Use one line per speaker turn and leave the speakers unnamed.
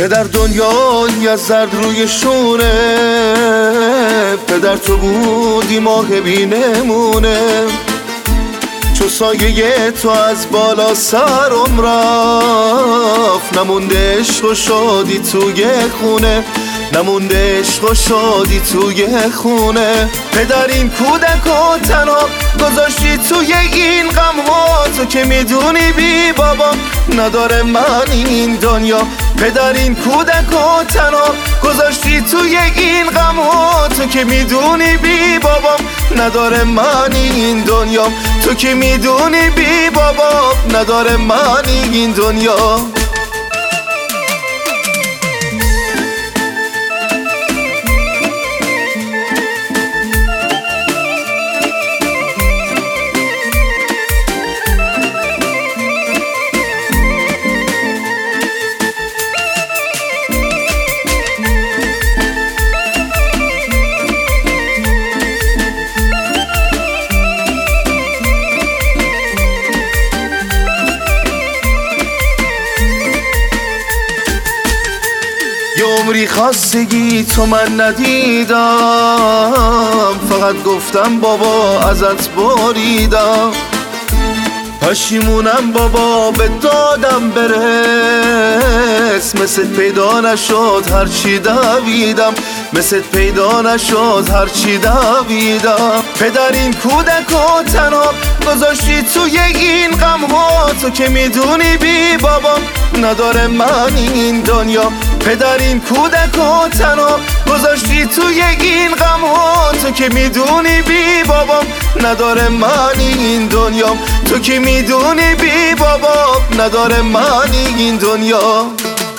پدر دنیایی از زرد روی شونه، پدر تو بودی ماه بینمونه، چو سایه تو از بالا سرم رفت، نمونده عشق و شادی توی خونه، نمونده عشق و شادی توی خونه. پدر این کودک و تنها گذاشتی توی این غم ها، تو که میدونی بی بابا نداره من این دنیا. پدر این کودک و تنها گذاشتی توی این غم ها، تو که میدونی بی بابا نداره من این دنیا، تو که میدونی بی بابا نداره من این دنیا. یه عمری خستگی تو من ندیدم، فقط گفتم بابا ازت بریدم، پشیمونم بابا به دادم برس، مثل پیدا نشد هرچی دویدم، مثل پیدا نشد هرچی دویدم. پدر این کودک و تنها گذاشتی توی این غم ها، تو که میدونی بی بابا نداره من این دنیا. پدر این کودک و تنها گذاشتی توی این غم ها، تو که میدونی بی بابا نداره من این دنیا، تو که میدونی بی بابا نداره من این دنیا.